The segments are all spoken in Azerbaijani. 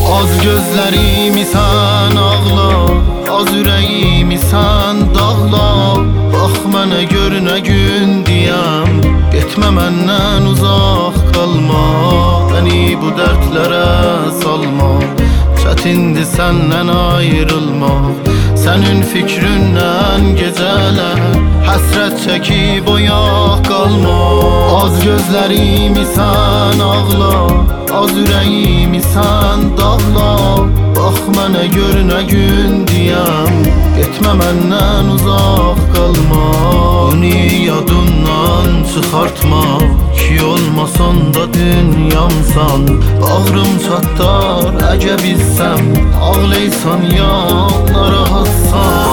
Az gözlerimi sen ağla, az ürəyimi sen dağla. Bax mənə gör nə gün deyəm, getmə məndən uzaq qalma. Bəni bu dərdlərə salma, çətindir səndən ayrılmaq. Sənin fikrindən gecələr həsrət çəkib oyaq qalma. Az gözlərimi sən ağla, az ürəyimi sən dağla. Bax mənə gör nə gün deyəm, getmə məndən uzaq qalma. Bunu yadından çıxartma ki, olmasan da dünyamsan. Bağrım çatlar əgə bilsəm, ağlaysan ya narahatsan.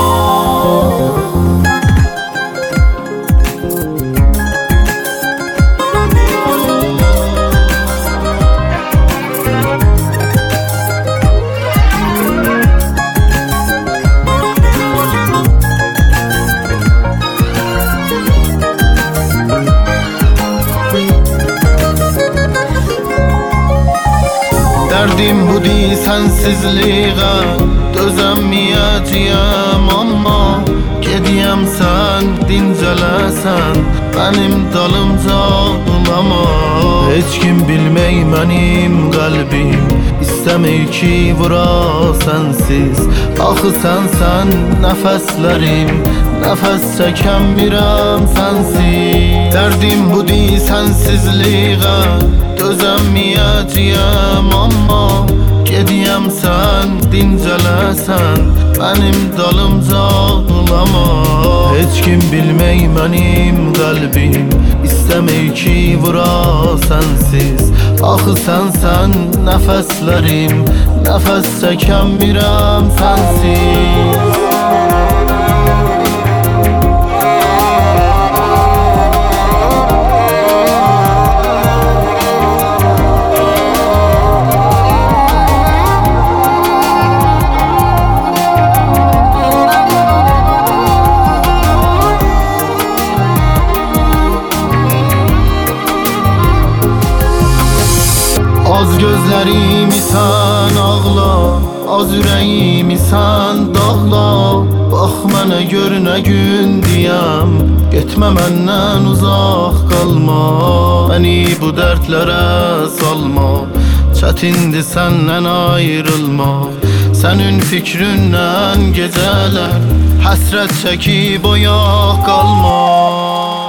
Derdim budur sensizliğe, dözemeyeceğim ama gediyem sen dincələsən, benim dalımca ağlama. Heç kim bilmey benim kalbim, istemey ki vura sensiz. Axı sen nefeslerim, nefes çəkəmirəm sensiz. Derdim budur sensizliğe, dözemeyeceğim ama gediyem sen dincələsən, benim dalımca ağlama. Heç kim bilmey benim kalbim, istemey ki vura sensiz. Axı sen nefeslerim, nefes çəkəmirəm sensiz. Az gözlerimi sen ağla, az ürəyimi sen dağla. Bax mənə gör nə gün deyəm, getmə məndən uzaq qalma. Bəni bu dərdlərə salma, çətindir səndən ayrılmaq. Sənin fikrindən gecələr həsrət çəkib oyaq qalma.